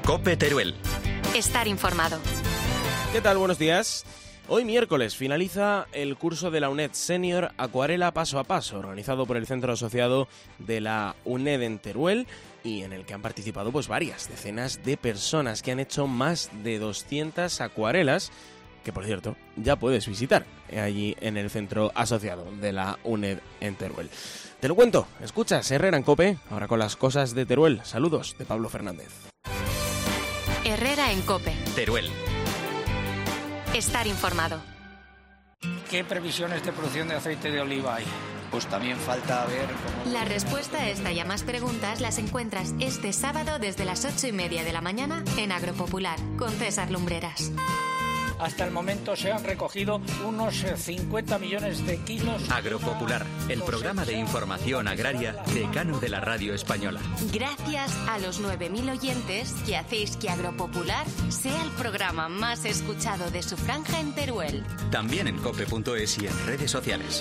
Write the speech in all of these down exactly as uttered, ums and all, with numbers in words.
COPE Teruel. Estar informado. ¿Qué tal? Buenos días. Hoy miércoles finaliza el curso de la UNED Senior Acuarela Paso a Paso, organizado por el Centro Asociado de la UNED en Teruel, y en el que han participado pues varias decenas de personas que han hecho más de doscientas acuarelas, que por cierto ya puedes visitar allí en el Centro Asociado de la UNED en Teruel. Te lo cuento, escuchas Herrera en COPE, ahora con las cosas de Teruel. Saludos de Pablo Fernández. Herrera en COPE. Teruel. Estar informado. ¿Qué previsiones de producción de aceite de oliva hay? Pues también falta ver cómo... La respuesta a esta y a más preguntas las encuentras este sábado desde las ocho y media de la mañana en Agropopular, con César Lumbreras. Hasta el momento se han recogido unos cincuenta millones de kilos. Agropopular, el programa de información agraria decano de la radio española. Gracias a los nueve mil oyentes que hacéis que Agropopular sea el programa más escuchado de su franja en Teruel. También en cope punto es y en redes sociales.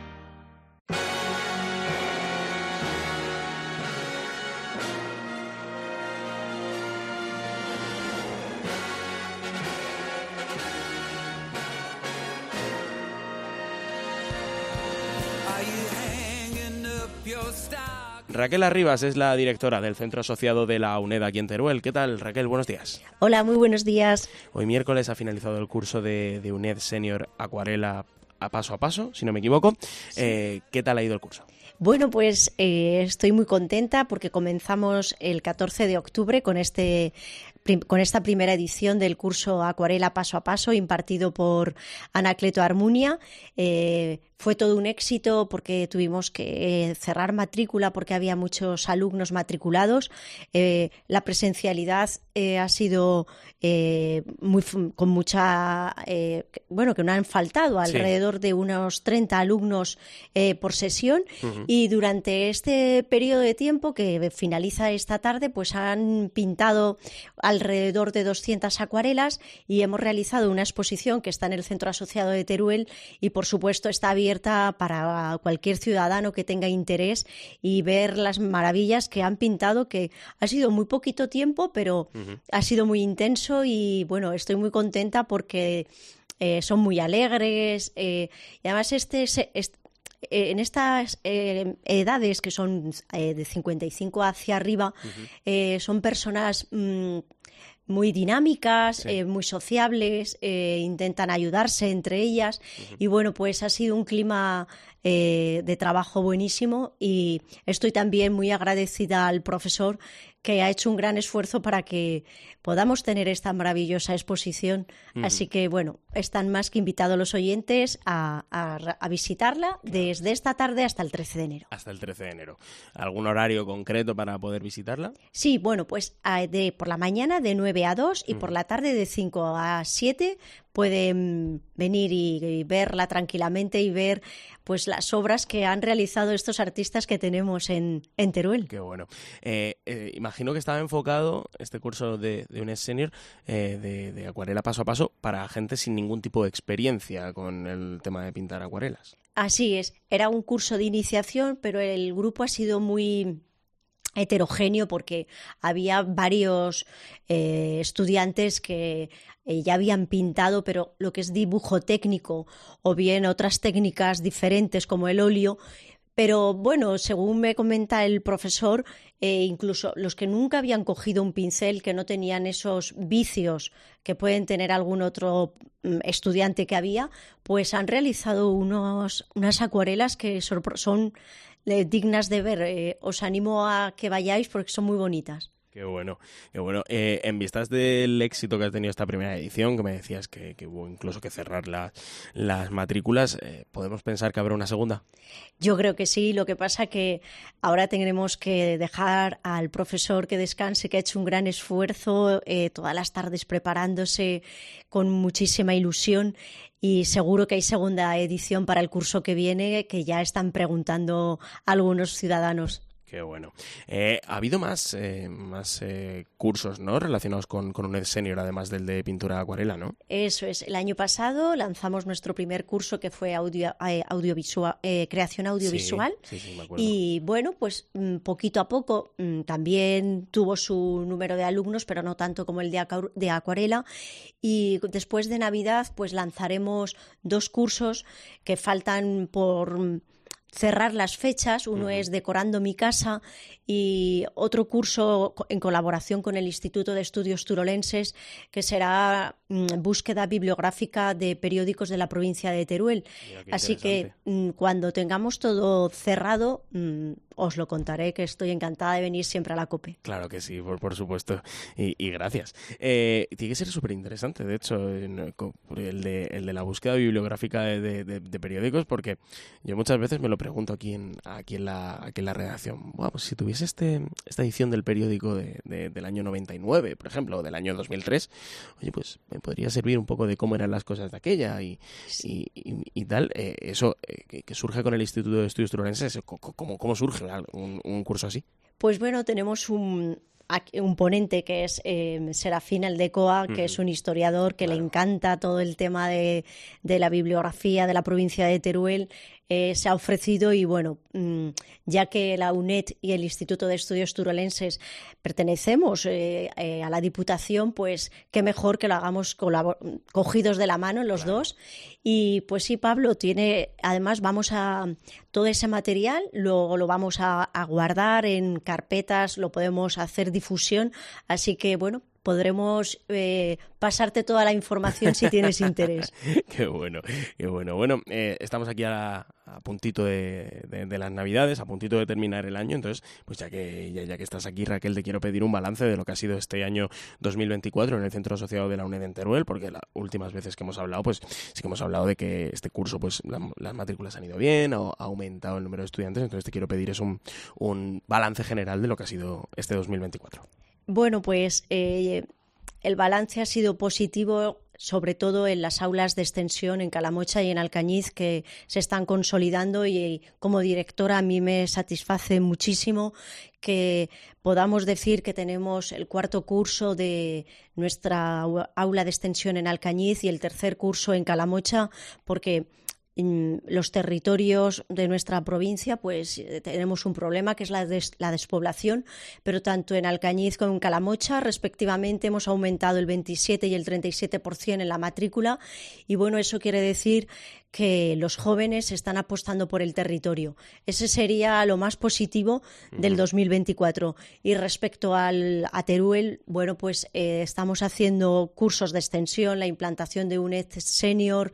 Raquel Arribas es la directora del Centro Asociado de la UNED aquí en Teruel. ¿Qué tal, Raquel? Buenos días. Hola, muy buenos días. Hoy miércoles ha finalizado el curso de, de UNED Senior Acuarela a Paso a Paso, si no me equivoco. Sí. Eh, ¿Qué tal ha ido el curso? Bueno, pues eh, estoy muy contenta porque comenzamos el catorce de octubre con este con esta primera edición del curso Acuarela Paso a Paso impartido por Anacleto Armunia. Eh, fue todo un éxito porque tuvimos que cerrar matrícula porque había muchos alumnos matriculados. Eh, la presencialidad eh, ha sido eh, muy, con mucha... Eh, bueno, que no han faltado, alrededor sí. de unos treinta alumnos eh, por sesión. Uh-huh. Y durante este periodo de tiempo que finaliza esta tarde, pues han pintado alrededor de doscientas acuarelas y hemos realizado una exposición que está en el Centro Asociado de Teruel y, por supuesto, está abierta para cualquier ciudadano que tenga interés y ver las maravillas que han pintado, que ha sido muy poquito tiempo, pero uh-huh. ha sido muy intenso y, bueno, estoy muy contenta porque eh, son muy alegres eh, y además este... este en estas eh, edades que son eh, de cincuenta y cinco hacia arriba, uh-huh. eh, son personas mmm, muy dinámicas, sí. eh, muy sociables, eh, intentan ayudarse entre ellas uh-huh. y bueno, pues ha sido un clima eh, de trabajo buenísimo y estoy también muy agradecida al profesor que ha hecho un gran esfuerzo para que podamos tener esta maravillosa exposición. Uh-huh. Así que, bueno, están más que invitados los oyentes a, a, a visitarla desde esta tarde hasta el trece de enero. Hasta el trece de enero. ¿Algún horario concreto para poder visitarla? Sí, bueno, pues de, por la mañana de nueve a dos y uh-huh. por la tarde de cinco a siete pueden venir y, y verla tranquilamente y ver pues las obras que han realizado estos artistas que tenemos en, en Teruel. Qué bueno. Eh, eh, imagino que estaba enfocado este curso de, de UNED Senior eh, de, de acuarela paso a paso para gente sin ningún tipo de experiencia con el tema de pintar acuarelas. Así es. Era un curso de iniciación, pero el grupo ha sido muy heterogéneo porque había varios eh, estudiantes que eh, ya habían pintado, pero lo que es dibujo técnico o bien otras técnicas diferentes como el óleo. Pero bueno, según me comenta el profesor, eh, incluso los que nunca habían cogido un pincel, que no tenían esos vicios que pueden tener algún otro mm, estudiante que había, pues han realizado unos, unas acuarelas que son, son eh, dignas de ver. Eh, os animo a que vayáis porque son muy bonitas. Qué bueno, qué bueno. Eh, en vistas del éxito que ha tenido esta primera edición, que me decías que, que hubo incluso que cerrar la, las matrículas, eh, ¿podemos pensar que habrá una segunda? Yo creo que sí, lo que pasa que ahora tendremos que dejar al profesor que descanse, que ha hecho un gran esfuerzo eh, todas las tardes preparándose con muchísima ilusión y seguro que hay segunda edición para el curso que viene, que ya están preguntando algunos ciudadanos. Qué bueno. Eh, ha habido más, eh, más eh, cursos, ¿no?, relacionados con, con UNED Senior, además del de pintura acuarela, ¿no? Eso es. El año pasado lanzamos nuestro primer curso, que fue audio, eh, audiovisual, eh, creación audiovisual. Sí, sí, sí, me acuerdo. Y bueno, pues poquito a poco también tuvo su número de alumnos, pero no tanto como el de, acu- de acuarela. Y después de Navidad, pues lanzaremos dos cursos que faltan por cerrar las fechas. Uno uh-huh. es Decorando mi casa, y otro curso en colaboración con el Instituto de Estudios Turolenses, que será mmm, búsqueda bibliográfica de periódicos de la provincia de Teruel. Así que mmm, cuando tengamos todo cerrado, mmm, os lo contaré, que estoy encantada de venir siempre a la COPE. Claro que sí, por, por supuesto, y, y gracias. Eh, tiene que ser súper interesante, de hecho, el de, el de la búsqueda bibliográfica de, de, de, de periódicos, porque yo muchas veces me lo pregunto aquí en, aquí en, la, aquí en la redacción. Bueno, pues si tuviese este, esta edición del periódico de, de, del año noventa y nueve, por ejemplo, o del año dos mil tres, oye, pues me podría servir un poco de cómo eran las cosas de aquella y, sí. y, y, y tal. Eh, eso eh, que, que surge con el Instituto de Estudios Turolenses, ¿cómo, cómo surge Un, un curso así? Pues bueno, tenemos un, un ponente que es eh, Serafín Aldecoa, que uh-huh. es un historiador que claro. le encanta todo el tema de, de la bibliografía de la provincia de Teruel. Eh, se ha ofrecido y bueno, mmm, ya que la UNED y el Instituto de Estudios Turolenses pertenecemos eh, eh, a la Diputación, pues qué mejor que lo hagamos colabor- cogidos de la mano los claro. dos. Y pues sí, Pablo, tiene, además vamos a, todo ese material lo, lo vamos a, a guardar en carpetas, lo podemos hacer difusión, así que bueno, podremos eh, pasarte toda la información si tienes interés. Qué bueno, qué bueno. Bueno, eh, estamos aquí a, a puntito de, de, de las Navidades, a puntito de terminar el año, entonces, pues ya que ya, ya que estás aquí, Raquel, te quiero pedir un balance de lo que ha sido este año dos mil veinticuatro en el Centro Asociado de la UNED en Teruel, porque las últimas veces que hemos hablado, pues sí que hemos hablado de que este curso, pues la, las matrículas han ido bien, ha, ha aumentado el número de estudiantes, entonces te quiero pedir es un, un balance general de lo que ha sido este dos mil veinticuatro. Bueno, pues eh, el balance ha sido positivo, sobre todo en las aulas de extensión en Calamocha y en Alcañiz, que se están consolidando, y como directora a mí me satisface muchísimo que podamos decir que tenemos el cuarto curso de nuestra aula de extensión en Alcañiz y el tercer curso en Calamocha, porque los territorios de nuestra provincia pues tenemos un problema que es la, des, la despoblación, pero tanto en Alcañiz como en Calamocha respectivamente hemos aumentado el veintisiete y el treinta y siete por ciento en la matrícula, y bueno, eso quiere decir que los jóvenes están apostando por el territorio. Ese sería lo más positivo del dos mil veinticuatro. Y respecto al, a Teruel, bueno, pues eh, estamos haciendo cursos de extensión, la implantación de UNED Senior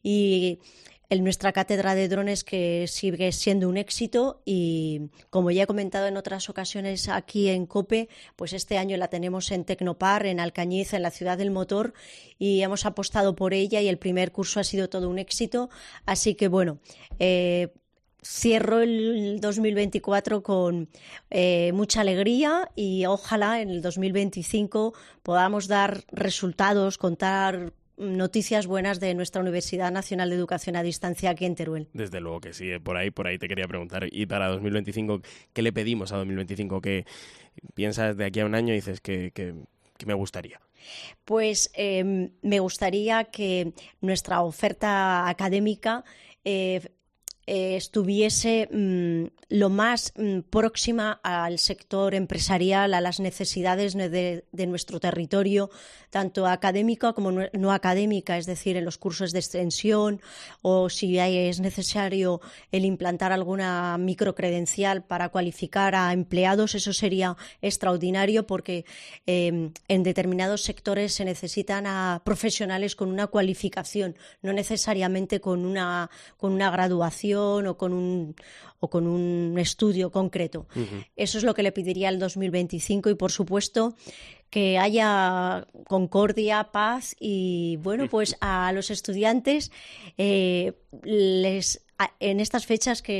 y en nuestra cátedra de drones, que sigue siendo un éxito, y como ya he comentado en otras ocasiones aquí en COPE, pues este año la tenemos en Tecnopar, en Alcañiz, en la Ciudad del Motor, y hemos apostado por ella y el primer curso ha sido todo un éxito. Así que bueno, eh, cierro el dos mil veinticuatro con eh, mucha alegría, y ojalá en el dos mil veinticinco podamos dar resultados, contar noticias buenas de nuestra Universidad Nacional de Educación a Distancia aquí en Teruel. Desde luego que sí, por ahí, por ahí te quería preguntar. Y para dos mil veinticinco, ¿qué le pedimos a dos mil veinticinco? ¿Qué piensas de aquí a un año y dices que, que, que me gustaría? Pues eh, me gustaría que nuestra oferta académica eh, eh, estuviese mmm, lo más mmm, próxima al sector empresarial, a las necesidades de, de nuestro territorio, tanto académica como no académica, es decir, en los cursos de extensión, o si es necesario el implantar alguna microcredencial para cualificar a empleados. Eso sería extraordinario, porque eh, en determinados sectores se necesitan a profesionales con una cualificación, no necesariamente con una, con una graduación o con un o con un estudio concreto. Uh-huh. Eso es lo que le pediría al dos mil veinticinco, y por supuesto que haya concordia, paz, y bueno, pues a los estudiantes eh, les a, en estas fechas que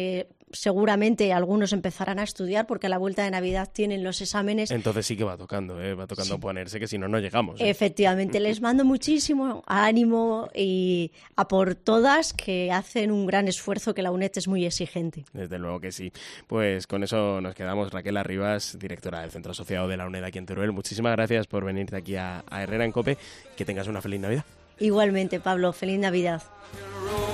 seguramente algunos empezarán a estudiar porque a la vuelta de Navidad tienen los exámenes. Entonces sí que va tocando, ¿eh? va tocando sí. ponerse, que si no, no llegamos. ¿eh? Efectivamente, les mando muchísimo ánimo y a por todas, que hacen un gran esfuerzo, que la UNED es muy exigente. Desde luego que sí. Pues con eso nos quedamos. Raquel Arribas, directora del Centro Asociado de la UNED aquí en Teruel, muchísimas gracias por venirte aquí a, a Herrera en COPE. Que tengas una feliz Navidad. Igualmente, Pablo, feliz Navidad.